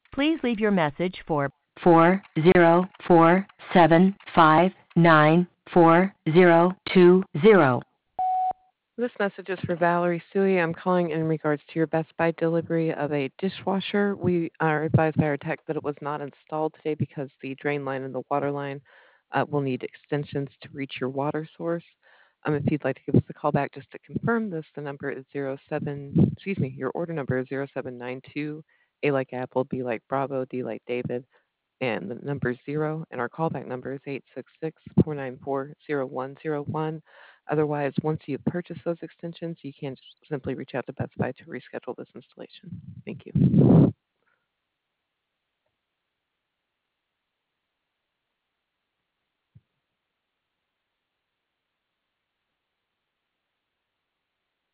Please leave your message for 40475940220. This message is for Valerie Suey. I'm calling in regards to your Best Buy delivery of a dishwasher. We are advised by our tech that it was not installed today because the drain line and the water line will need extensions to reach your water source. If you'd like to give us a call back just to confirm this, the number is your order number is 0792, A like Apple, B like Bravo, D like David, and the number is 0, and our callback number is 866-494-0101. Otherwise, once you purchase those extensions, you can just simply reach out to Best Buy to reschedule this installation. Thank you.